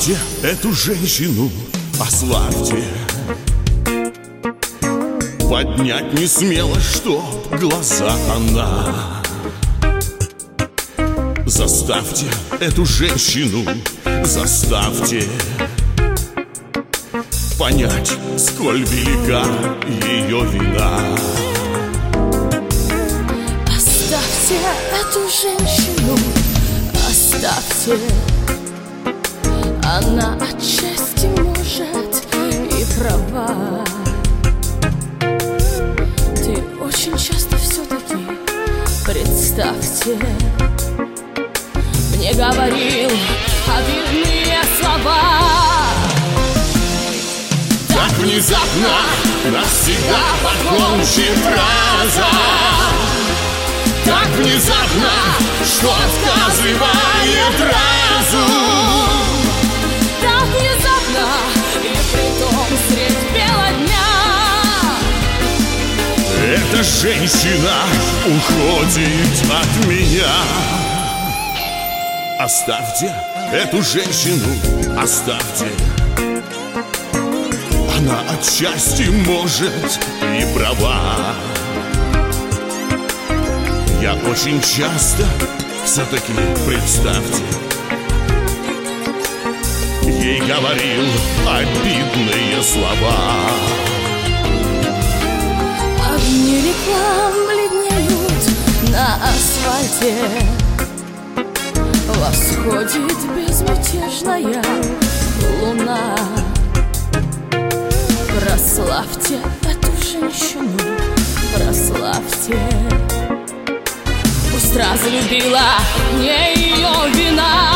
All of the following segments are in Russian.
Оставьте эту женщину, ослабьте. Поднять не смела, что глаза она. Заставьте эту женщину, заставьте понять, сколь велика ее вина. Оставьте эту женщину, оставьте. Она отчасти может и права. Ты очень часто все-таки, представьте, мне говорил обидные слова. Так внезапно, навсегда покончив фраза. Так внезапно, что отказывает разум. Так внезапно, и притом средь бела дня. Эта женщина уходит от меня. Оставьте эту женщину, оставьте. Она отчасти может и права. Я очень часто, все-таки представьте, ей говорил обидные слова. Огни реклам бледнеют на асфальте. Восходит безмятежная луна. Прославьте эту женщину, прославьте. Пусть разлюбила, не ее вина.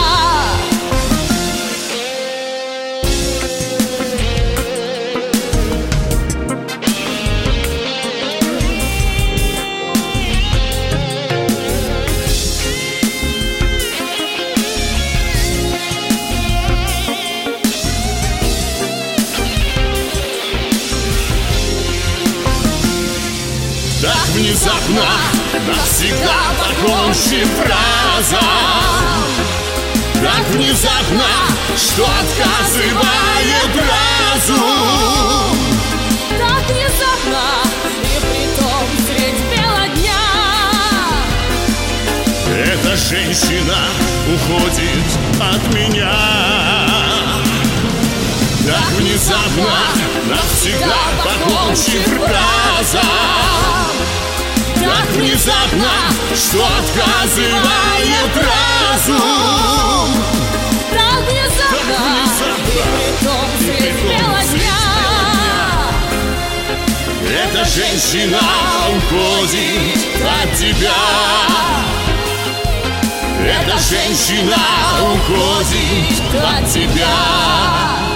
Так внезапно, навсегда покончив фраза. Так внезапно, что отказывает разум. Так внезапно, и притом средь бела дня. Эта женщина уходит от меня. Так внезапно, навсегда покончив фраза. Так внезапно, что отказывает разум. Так внезапно, и притом средь бела дня. Эта женщина уходит от тебя. Эта женщина уходит от тебя.